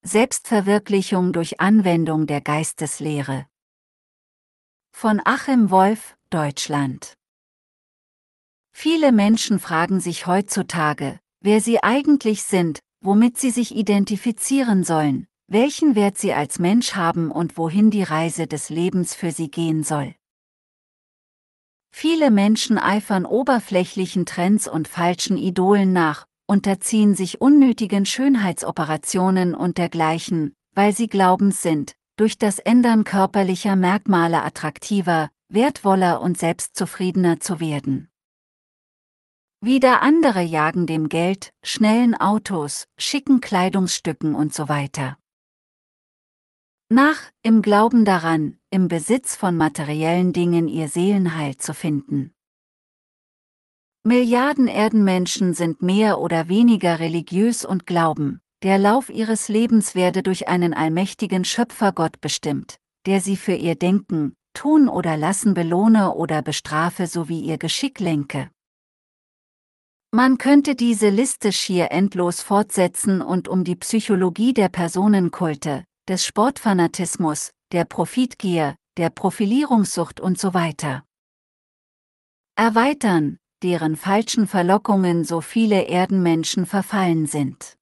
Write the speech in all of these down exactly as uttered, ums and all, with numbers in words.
Selbstverwirklichung durch Anwendung der Geisteslehre. Von Achim Wolf, Deutschland. Viele Menschen fragen sich heutzutage, wer sie eigentlich sind, womit sie sich identifizieren sollen, welchen Wert sie als Mensch haben und wohin die Reise des Lebens für sie gehen soll. Viele Menschen eifern oberflächlichen Trends und falschen Idolen nach, unterziehen sich unnötigen Schönheitsoperationen und dergleichen, weil sie glaubens sind, durch das Ändern körperlicher Merkmale attraktiver, wertvoller und selbstzufriedener zu werden. Wieder andere jagen dem Geld, schnellen Autos, schicken Kleidungsstücken und so weiter nach, im Glauben daran, im Besitz von materiellen Dingen ihr Seelenheil zu finden. Milliarden Erdenmenschen sind mehr oder weniger religiös und glauben, der Lauf ihres Lebens werde durch einen allmächtigen Schöpfergott bestimmt, der sie für ihr Denken, Tun oder Lassen belohne oder bestrafe sowie ihr Geschick lenke. Man könnte diese Liste schier endlos fortsetzen und um die Psychologie der Personenkulte, des Sportfanatismus, der Profitgier, der Profilierungssucht und so weiter erweitern, deren falschen Verlockungen so viele Erdenmenschen verfallen sind.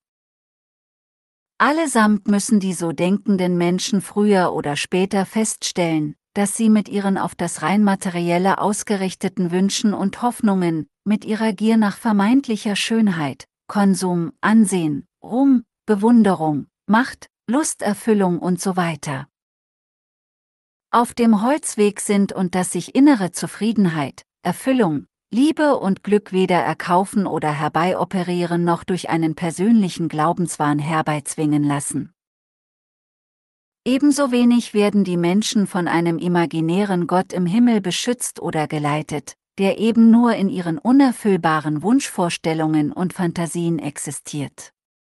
Allesamt müssen die so denkenden Menschen früher oder später feststellen, dass sie mit ihren auf das rein Materielle ausgerichteten Wünschen und Hoffnungen, mit ihrer Gier nach vermeintlicher Schönheit, Konsum, Ansehen, Ruhm, Bewunderung, Macht, Lusterfüllung und so weiter auf dem Holzweg sind und dass sich innere Zufriedenheit, Erfüllung, Liebe und Glück weder erkaufen oder herbeioperieren noch durch einen persönlichen Glaubenswahn herbeizwingen lassen. Ebenso wenig werden die Menschen von einem imaginären Gott im Himmel beschützt oder geleitet, der eben nur in ihren unerfüllbaren Wunschvorstellungen und Fantasien existiert.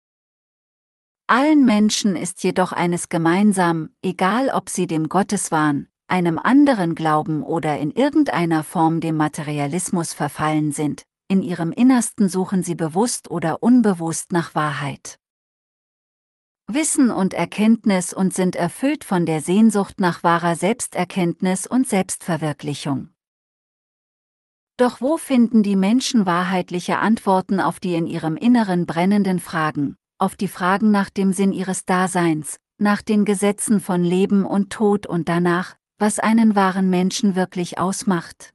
Allen Menschen ist jedoch eines gemeinsam, egal ob sie dem Gotteswahn, einem anderen Glauben oder in irgendeiner Form dem Materialismus verfallen sind, in ihrem Innersten suchen sie bewusst oder unbewusst nach Wahrheit, Wissen und Erkenntnis und sind erfüllt von der Sehnsucht nach wahrer Selbsterkenntnis und Selbstverwirklichung. Doch wo finden die Menschen wahrheitliche Antworten auf die in ihrem Inneren brennenden Fragen, auf die Fragen nach dem Sinn ihres Daseins, nach den Gesetzen von Leben und Tod und danach, was einen wahren Menschen wirklich ausmacht?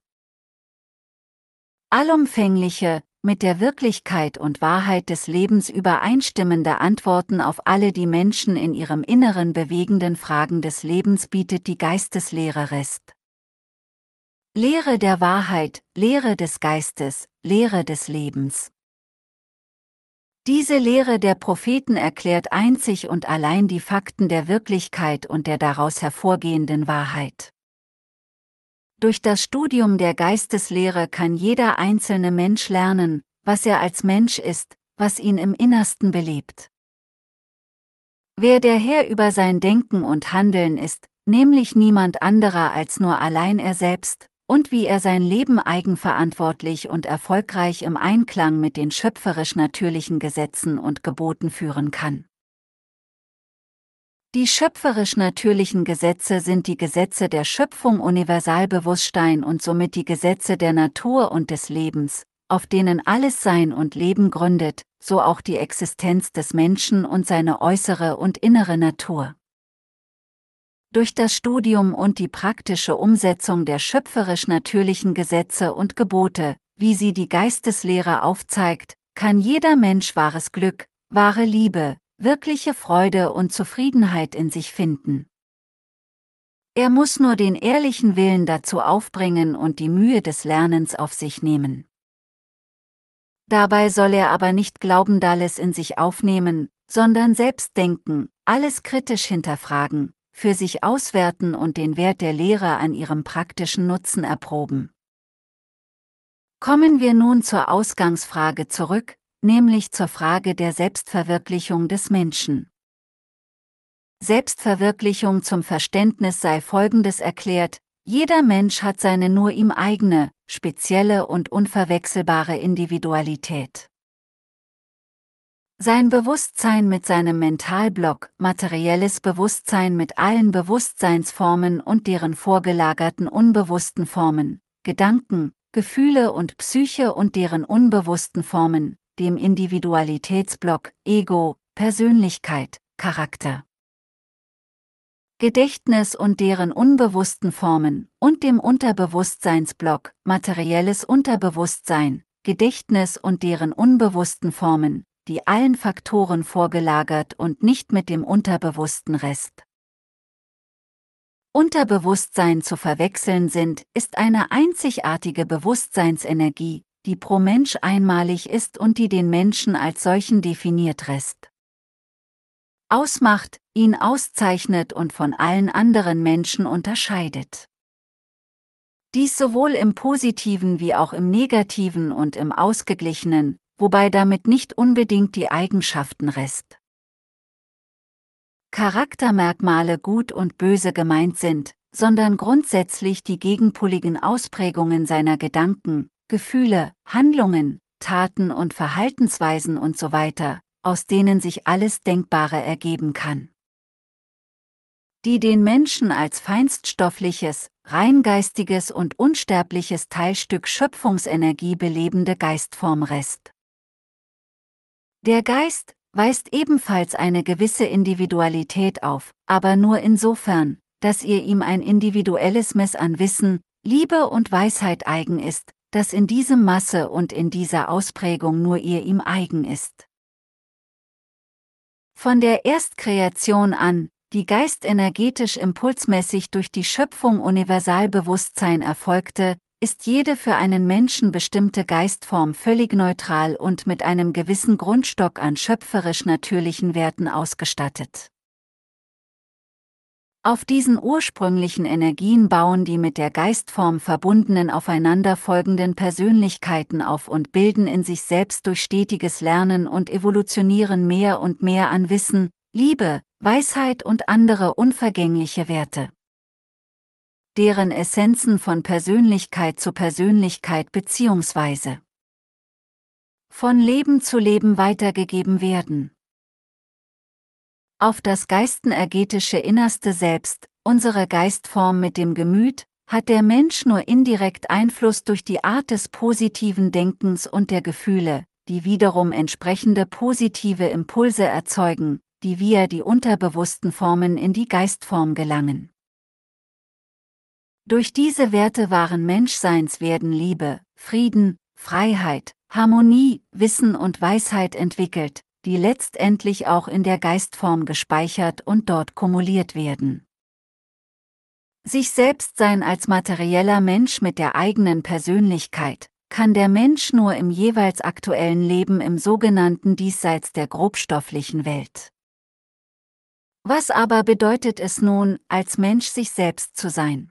Allumfängliche, mit der Wirklichkeit und Wahrheit des Lebens übereinstimmende Antworten auf alle die Menschen in ihrem Inneren bewegenden Fragen des Lebens bietet die Geisteslehre Resp. Lehre der Wahrheit, Lehre des Geistes, Lehre des Lebens. Diese Lehre der Propheten erklärt einzig und allein die Fakten der Wirklichkeit und der daraus hervorgehenden Wahrheit. Durch das Studium der Geisteslehre kann jeder einzelne Mensch lernen, was er als Mensch ist, was ihn im Innersten belebt. Wer der Herr über sein Denken und Handeln ist, nämlich niemand anderer als nur allein er selbst, und wie er sein Leben eigenverantwortlich und erfolgreich im Einklang mit den schöpferisch-natürlichen Gesetzen und Geboten führen kann. Die schöpferisch-natürlichen Gesetze sind die Gesetze der Schöpfung Universalbewusstsein und somit die Gesetze der Natur und des Lebens, auf denen alles Sein und Leben gründet, so auch die Existenz des Menschen und seine äußere und innere Natur. Durch das Studium und die praktische Umsetzung der schöpferisch-natürlichen Gesetze und Gebote, wie sie die Geisteslehre aufzeigt, kann jeder Mensch wahres Glück, wahre Liebe, wirkliche Freude und Zufriedenheit in sich finden. Er muss nur den ehrlichen Willen dazu aufbringen und die Mühe des Lernens auf sich nehmen. Dabei soll er aber nicht Glaubendalles in sich aufnehmen, sondern selbst denken, alles kritisch hinterfragen, für sich auswerten und den Wert der Lehre an ihrem praktischen Nutzen erproben. Kommen wir nun zur Ausgangsfrage zurück, nämlich zur Frage der Selbstverwirklichung des Menschen. Selbstverwirklichung zum Verständnis sei Folgendes erklärt: Jeder Mensch hat seine nur ihm eigene, spezielle und unverwechselbare Individualität. Sein Bewusstsein mit seinem Mentalblock, materielles Bewusstsein mit allen Bewusstseinsformen und deren vorgelagerten unbewussten Formen, Gedanken, Gefühle und Psyche und deren unbewussten Formen, dem Individualitätsblock, Ego, Persönlichkeit, Charakter, Gedächtnis und deren unbewussten Formen, und dem Unterbewusstseinsblock, materielles Unterbewusstsein, Gedächtnis und deren unbewussten Formen, die allen Faktoren vorgelagert und nicht mit dem unterbewussten Rest. Unterbewusstsein zu verwechseln sind, ist eine einzigartige Bewusstseinsenergie, die pro Mensch einmalig ist und die den Menschen als solchen definiert Rest ausmacht, ihn auszeichnet und von allen anderen Menschen unterscheidet. Dies sowohl im Positiven wie auch im Negativen und im Ausgeglichenen, wobei damit nicht unbedingt die Eigenschaften Rest Charaktermerkmale gut und böse gemeint sind, sondern grundsätzlich die gegenpoligen Ausprägungen seiner Gedanken, Gefühle, Handlungen, Taten und Verhaltensweisen usw., aus denen sich alles Denkbare ergeben kann. Die den Menschen als feinststoffliches, reingeistiges und unsterbliches Teilstück Schöpfungsenergie belebende Geistform Rest. Der Geist weist ebenfalls eine gewisse Individualität auf, aber nur insofern, dass ihr ihm ein individuelles Maß an Wissen, Liebe und Weisheit eigen ist, das in diesem Maße und in dieser Ausprägung nur ihr ihm eigen ist. Von der Erstkreation an, die geistenergetisch impulsmäßig durch die Schöpfung Universalbewusstsein erfolgte, ist jede für einen Menschen bestimmte Geistform völlig neutral und mit einem gewissen Grundstock an schöpferisch natürlichen Werten ausgestattet. Auf diesen ursprünglichen Energien bauen die mit der Geistform verbundenen aufeinanderfolgenden Persönlichkeiten auf und bilden in sich selbst durch stetiges Lernen und Evolutionieren mehr und mehr an Wissen, Liebe, Weisheit und andere unvergängliche Werte, deren Essenzen von Persönlichkeit zu Persönlichkeit bzw. von Leben zu Leben weitergegeben werden. Auf das geistenergetische innerste Selbst, unsere Geistform mit dem Gemüt, hat der Mensch nur indirekt Einfluss durch die Art des positiven Denkens und der Gefühle, die wiederum entsprechende positive Impulse erzeugen, die via die unterbewussten Formen in die Geistform gelangen. Durch diese Werte wahren Menschseins werden Liebe, Frieden, Freiheit, Harmonie, Wissen und Weisheit entwickelt, die letztendlich auch in der Geistform gespeichert und dort kumuliert werden. Sich selbst sein als materieller Mensch mit der eigenen Persönlichkeit, kann der Mensch nur im jeweils aktuellen Leben im sogenannten Diesseits der grobstofflichen Welt. Was aber bedeutet es nun, als Mensch sich selbst zu sein?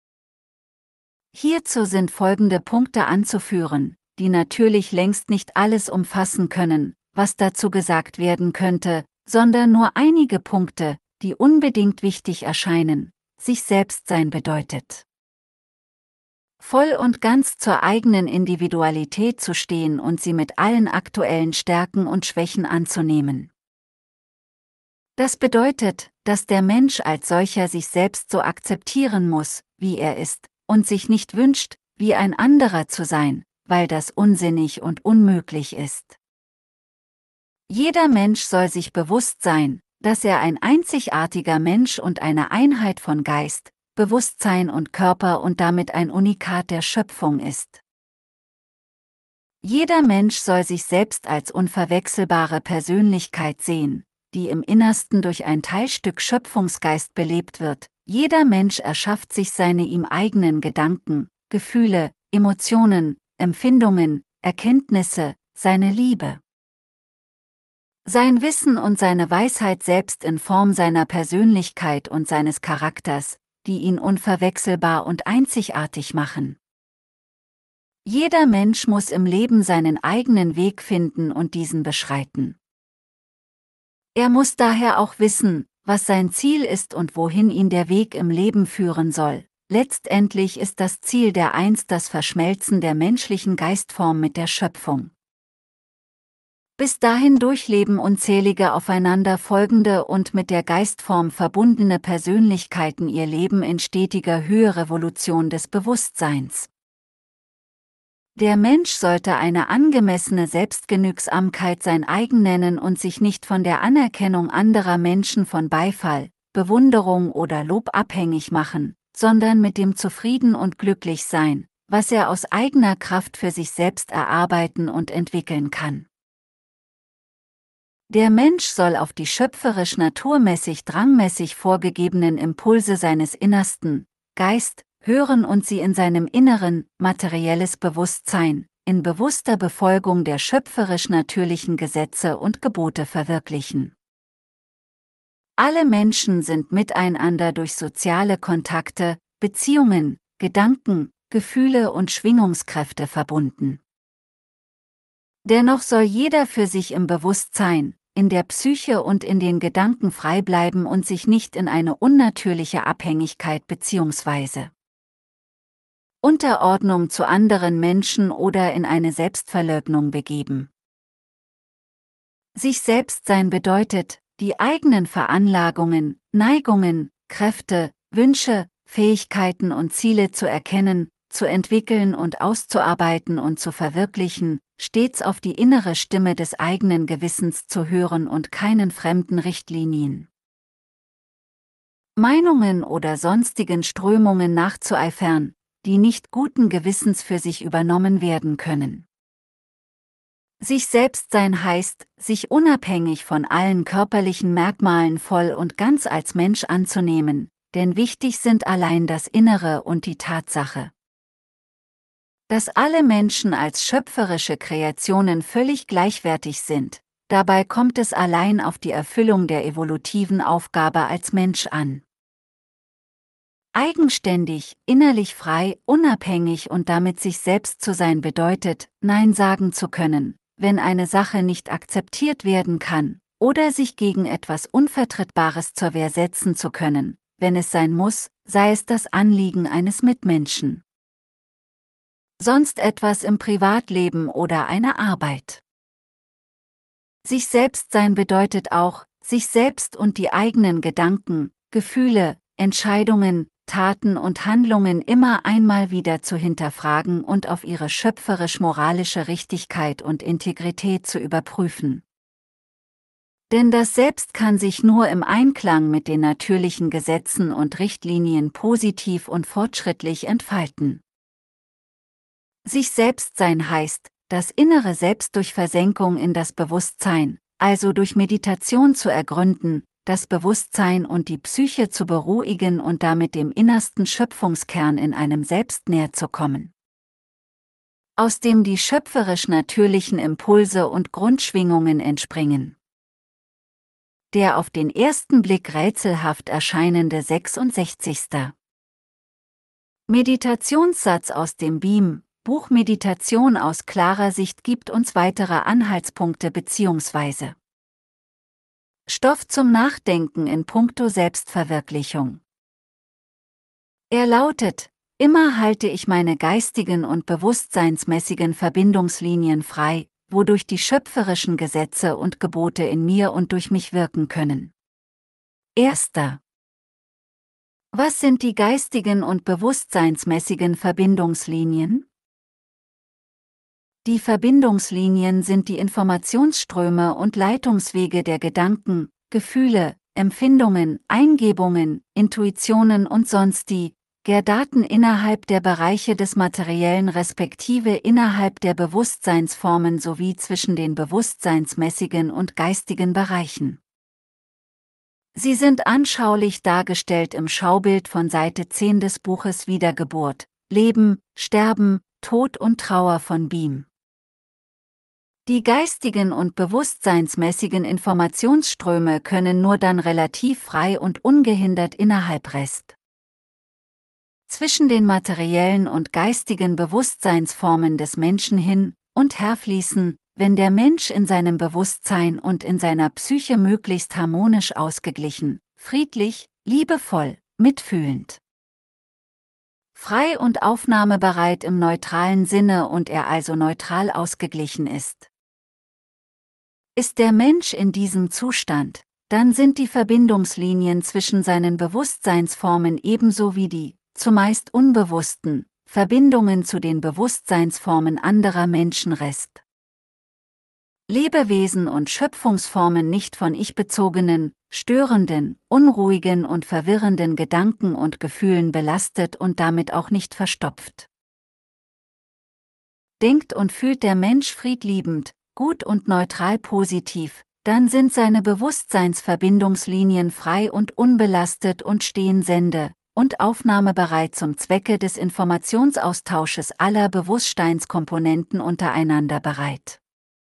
Hierzu sind folgende Punkte anzuführen, die natürlich längst nicht alles umfassen können, was dazu gesagt werden könnte, sondern nur einige Punkte, die unbedingt wichtig erscheinen. Sich selbst sein bedeutet, voll und ganz zur eigenen Individualität zu stehen und sie mit allen aktuellen Stärken und Schwächen anzunehmen. Das bedeutet, dass der Mensch als solcher sich selbst so akzeptieren muss, wie er ist, und sich nicht wünscht, wie ein anderer zu sein, weil das unsinnig und unmöglich ist. Jeder Mensch soll sich bewusst sein, dass er ein einzigartiger Mensch und eine Einheit von Geist, Bewusstsein und Körper und damit ein Unikat der Schöpfung ist. Jeder Mensch soll sich selbst als unverwechselbare Persönlichkeit sehen, die im Innersten durch ein Teilstück Schöpfungsgeist belebt wird. Jeder Mensch erschafft sich seine ihm eigenen Gedanken, Gefühle, Emotionen, Empfindungen, Erkenntnisse, seine Liebe, sein Wissen und seine Weisheit selbst in Form seiner Persönlichkeit und seines Charakters, die ihn unverwechselbar und einzigartig machen. Jeder Mensch muss im Leben seinen eigenen Weg finden und diesen beschreiten. Er muss daher auch wissen, was sein Ziel ist und wohin ihn der Weg im Leben führen soll. Letztendlich ist das Ziel der Eins das Verschmelzen der menschlichen Geistform mit der Schöpfung. Bis dahin durchleben unzählige aufeinander folgende und mit der Geistform verbundene Persönlichkeiten ihr Leben in stetiger Höhe-Revolution des Bewusstseins. Der Mensch sollte eine angemessene Selbstgenügsamkeit sein eigen nennen und sich nicht von der Anerkennung anderer Menschen von Beifall, Bewunderung oder Lob abhängig machen, sondern mit dem zufrieden und glücklich sein, was er aus eigener Kraft für sich selbst erarbeiten und entwickeln kann. Der Mensch soll auf die schöpferisch-naturmäßig drangmäßig vorgegebenen Impulse seines Innersten, Geist, hören und sie in seinem Inneren, materielles Bewusstsein, in bewusster Befolgung der schöpferisch-natürlichen Gesetze und Gebote verwirklichen. Alle Menschen sind miteinander durch soziale Kontakte, Beziehungen, Gedanken, Gefühle und Schwingungskräfte verbunden. Dennoch soll jeder für sich im Bewusstsein, in der Psyche und in den Gedanken frei bleiben und sich nicht in eine unnatürliche Abhängigkeit bzw. Unterordnung zu anderen Menschen oder in eine Selbstverleugnung begeben. Sich selbst sein bedeutet, die eigenen Veranlagungen, Neigungen, Kräfte, Wünsche, Fähigkeiten und Ziele zu erkennen, zu entwickeln und auszuarbeiten und zu verwirklichen, stets auf die innere Stimme des eigenen Gewissens zu hören und keinen fremden Richtlinien, Meinungen oder sonstigen Strömungen nachzueifern, die nicht guten Gewissens für sich übernommen werden können. Sich selbst sein heißt, sich unabhängig von allen körperlichen Merkmalen voll und ganz als Mensch anzunehmen, denn wichtig sind allein das Innere und die Tatsache, dass alle Menschen als schöpferische Kreationen völlig gleichwertig sind. Dabei kommt es allein auf die Erfüllung der evolutiven Aufgabe als Mensch an. Eigenständig, innerlich frei, unabhängig und damit sich selbst zu sein bedeutet, Nein sagen zu können, wenn eine Sache nicht akzeptiert werden kann, oder sich gegen etwas Unvertrittbares zur Wehr setzen zu können, wenn es sein muss, sei es das Anliegen eines Mitmenschen, sonst etwas im Privatleben oder eine Arbeit. Sich selbst sein bedeutet auch, sich selbst und die eigenen Gedanken, Gefühle, Entscheidungen, Taten und Handlungen immer einmal wieder zu hinterfragen und auf ihre schöpferisch-moralische Richtigkeit und Integrität zu überprüfen. Denn das Selbst kann sich nur im Einklang mit den natürlichen Gesetzen und Richtlinien positiv und fortschrittlich entfalten. Sich selbst sein heißt, das innere Selbst durch Versenkung in das Bewusstsein, also durch Meditation zu ergründen, das Bewusstsein und die Psyche zu beruhigen und damit dem innersten Schöpfungskern in einem Selbst näher zu kommen, aus dem die schöpferisch-natürlichen Impulse und Grundschwingungen entspringen. Der auf den ersten Blick rätselhaft erscheinende sechsundsechzigste Meditationssatz aus dem B I M, Buch Meditation aus klarer Sicht gibt uns weitere Anhaltspunkte bzw. Stoff zum Nachdenken in puncto Selbstverwirklichung. Er lautet: Immer halte ich meine geistigen und bewusstseinsmäßigen Verbindungslinien frei, wodurch die schöpferischen Gesetze und Gebote in mir und durch mich wirken können. Erster. Was sind die geistigen und bewusstseinsmäßigen Verbindungslinien? Die Verbindungslinien sind die Informationsströme und Leitungswege der Gedanken, Gefühle, Empfindungen, Eingebungen, Intuitionen und sonstiger Daten innerhalb der Bereiche des Materiellen respektive innerhalb der Bewusstseinsformen sowie zwischen den bewusstseinsmäßigen und geistigen Bereichen. Sie sind anschaulich dargestellt im Schaubild von Seite zehn des Buches Wiedergeburt, Leben, Sterben, Tod und Trauer von B I M. Die geistigen und bewusstseinsmäßigen Informationsströme können nur dann relativ frei und ungehindert innerhalb Rest zwischen den materiellen und geistigen Bewusstseinsformen des Menschen hin und her fließen, wenn der Mensch in seinem Bewusstsein und in seiner Psyche möglichst harmonisch ausgeglichen, friedlich, liebevoll, mitfühlend, frei und aufnahmebereit im neutralen Sinne und er also neutral ausgeglichen ist. Ist der Mensch in diesem Zustand, dann sind die Verbindungslinien zwischen seinen Bewusstseinsformen ebenso wie die, zumeist unbewussten, Verbindungen zu den Bewusstseinsformen anderer Menschen Rest. Lebewesen und Schöpfungsformen nicht von ich-bezogenen, störenden, unruhigen und verwirrenden Gedanken und Gefühlen belastet und damit auch nicht verstopft. Denkt und fühlt der Mensch friedliebend, gut und neutral positiv, dann sind seine Bewusstseinsverbindungslinien frei und unbelastet und stehen sende- und aufnahmebereit zum Zwecke des Informationsaustausches aller Bewusstseinskomponenten untereinander bereit.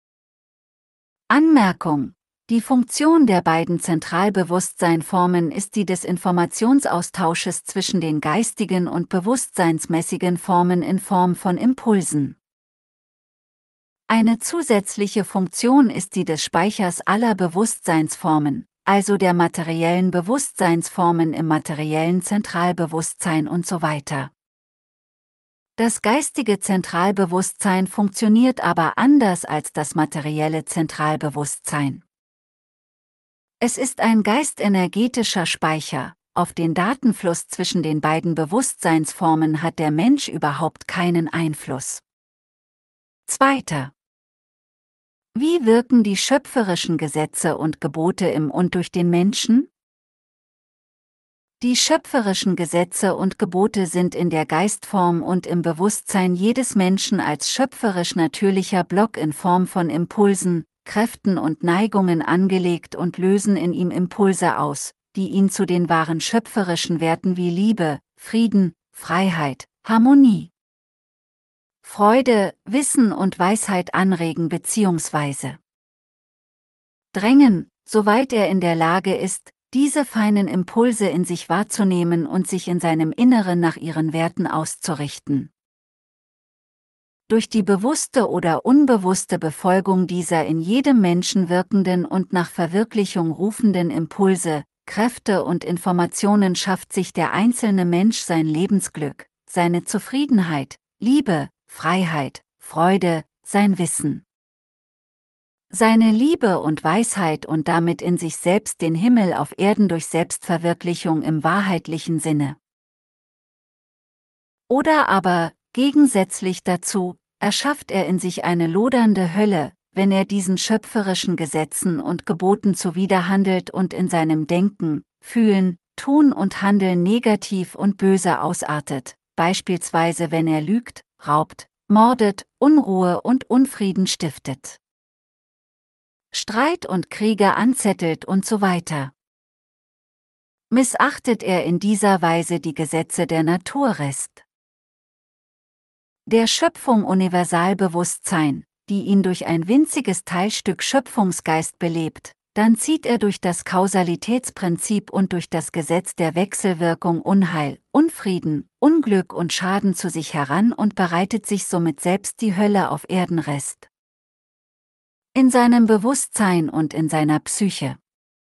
Anmerkung: Die Funktion der beiden Zentralbewusstseinformen ist die des Informationsaustausches zwischen den geistigen und bewusstseinsmäßigen Formen in Form von Impulsen. Eine zusätzliche Funktion ist die des Speichers aller Bewusstseinsformen, also der materiellen Bewusstseinsformen im materiellen Zentralbewusstsein und so weiter. Das geistige Zentralbewusstsein funktioniert aber anders als das materielle Zentralbewusstsein. Es ist ein geistenergetischer Speicher, auf den Datenfluss zwischen den beiden Bewusstseinsformen hat der Mensch überhaupt keinen Einfluss. Zweiter. Wie wirken die schöpferischen Gesetze und Gebote im und durch den Menschen? Die schöpferischen Gesetze und Gebote sind in der Geistform und im Bewusstsein jedes Menschen als schöpferisch natürlicher Block in Form von Impulsen, Kräften und Neigungen angelegt und lösen in ihm Impulse aus, die ihn zu den wahren schöpferischen Werten wie Liebe, Frieden, Freiheit, Harmonie, Freude, Wissen und Weisheit anregen bzw. drängen, soweit er in der Lage ist, diese feinen Impulse in sich wahrzunehmen und sich in seinem Inneren nach ihren Werten auszurichten. Durch die bewusste oder unbewusste Befolgung dieser in jedem Menschen wirkenden und nach Verwirklichung rufenden Impulse, Kräfte und Informationen schafft sich der einzelne Mensch sein Lebensglück, seine Zufriedenheit, Liebe, Freiheit, Freude, sein Wissen, seine Liebe und Weisheit und damit in sich selbst den Himmel auf Erden durch Selbstverwirklichung im wahrheitlichen Sinne. Oder aber, gegensätzlich dazu, erschafft er in sich eine lodernde Hölle, wenn er diesen schöpferischen Gesetzen und Geboten zuwiderhandelt und in seinem Denken, Fühlen, Tun und Handeln negativ und böse ausartet, beispielsweise wenn er lügt, raubt, mordet, Unruhe und Unfrieden stiftet, Streit und Kriege anzettelt und so weiter. Missachtet er in dieser Weise die Gesetze der Natur Rest der Schöpfung Universalbewusstsein, die ihn durch ein winziges Teilstück Schöpfungsgeist belebt, dann zieht er durch das Kausalitätsprinzip und durch das Gesetz der Wechselwirkung Unheil, Unfrieden, Unglück und Schaden zu sich heran und bereitet sich somit selbst die Hölle auf Erden Rest. In seinem Bewusstsein und in seiner Psyche.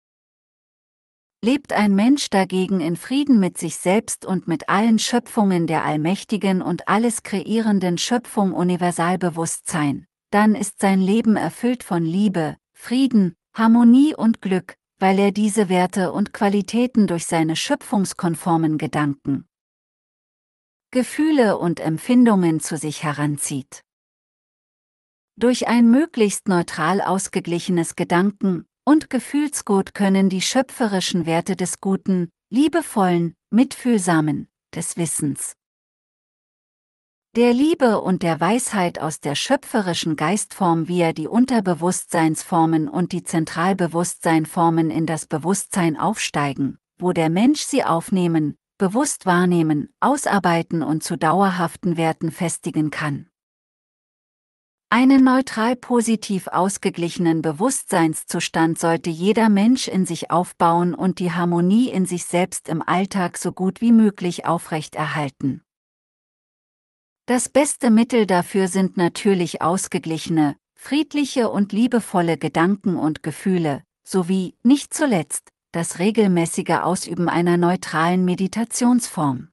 Lebt ein Mensch dagegen in Frieden mit sich selbst und mit allen Schöpfungen der allmächtigen und alles kreierenden Schöpfung Universalbewusstsein, dann ist sein Leben erfüllt von Liebe, Frieden, Harmonie und Glück, weil er diese Werte und Qualitäten durch seine schöpfungskonformen Gedanken, Gefühle und Empfindungen zu sich heranzieht. Durch ein möglichst neutral ausgeglichenes Gedanken- und Gefühlsgut können die schöpferischen Werte des Guten, Liebevollen, Mitfühlsamen, des Wissens, der Liebe und der Weisheit aus der schöpferischen Geistform via die Unterbewusstseinsformen und die Zentralbewusstseinformen in das Bewusstsein aufsteigen, wo der Mensch sie aufnehmen, bewusst wahrnehmen, ausarbeiten und zu dauerhaften Werten festigen kann. Einen neutral positiv ausgeglichenen Bewusstseinszustand sollte jeder Mensch in sich aufbauen und die Harmonie in sich selbst im Alltag so gut wie möglich aufrechterhalten. Das beste Mittel dafür sind natürlich ausgeglichene, friedliche und liebevolle Gedanken und Gefühle, sowie, nicht zuletzt, das regelmäßige Ausüben einer neutralen Meditationsform.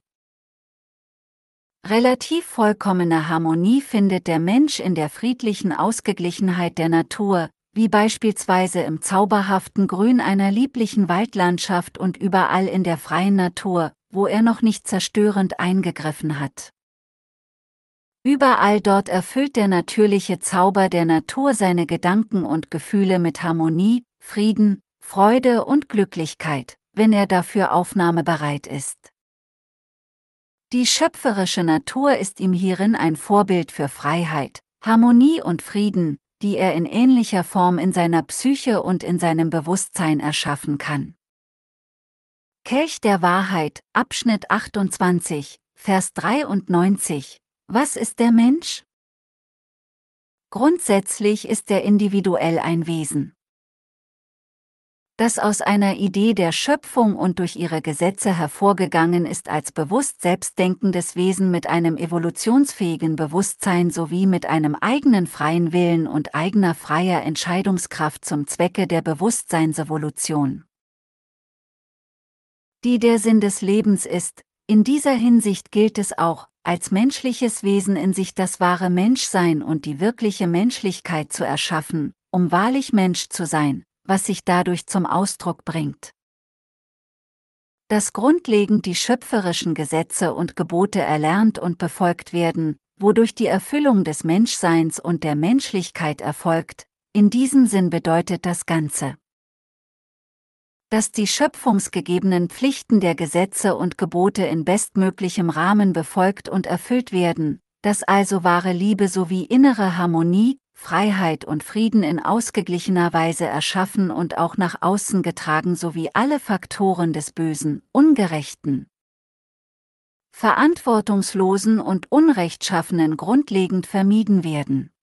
Relativ vollkommene Harmonie findet der Mensch in der friedlichen Ausgeglichenheit der Natur, wie beispielsweise im zauberhaften Grün einer lieblichen Waldlandschaft und überall in der freien Natur, wo er noch nicht zerstörend eingegriffen hat. Überall dort erfüllt der natürliche Zauber der Natur seine Gedanken und Gefühle mit Harmonie, Frieden, Freude und Glücklichkeit, wenn er dafür aufnahmebereit ist. Die schöpferische Natur ist ihm hierin ein Vorbild für Freiheit, Harmonie und Frieden, die er in ähnlicher Form in seiner Psyche und in seinem Bewusstsein erschaffen kann. Kelch der Wahrheit, Abschnitt achtundzwanzig, Vers dreiundneunzig. Was ist der Mensch? Grundsätzlich ist er individuell ein Wesen, das aus einer Idee der Schöpfung und durch ihre Gesetze hervorgegangen ist als bewusst selbstdenkendes Wesen mit einem evolutionsfähigen Bewusstsein sowie mit einem eigenen freien Willen und eigener freier Entscheidungskraft zum Zwecke der Bewusstseinsevolution, die der Sinn des Lebens ist. In dieser Hinsicht gilt es auch, als menschliches Wesen in sich das wahre Menschsein und die wirkliche Menschlichkeit zu erschaffen, um wahrlich Mensch zu sein, was sich dadurch zum Ausdruck bringt. Dass grundlegend die schöpferischen Gesetze und Gebote erlernt und befolgt werden, wodurch die Erfüllung des Menschseins und der Menschlichkeit erfolgt, in diesem Sinn bedeutet das Ganze, dass die schöpfungsgegebenen Pflichten der Gesetze und Gebote in bestmöglichem Rahmen befolgt und erfüllt werden, dass also wahre Liebe sowie innere Harmonie, Freiheit und Frieden in ausgeglichener Weise erschaffen und auch nach außen getragen sowie alle Faktoren des Bösen, Ungerechten, Verantwortungslosen und Unrechtschaffenen grundlegend vermieden werden.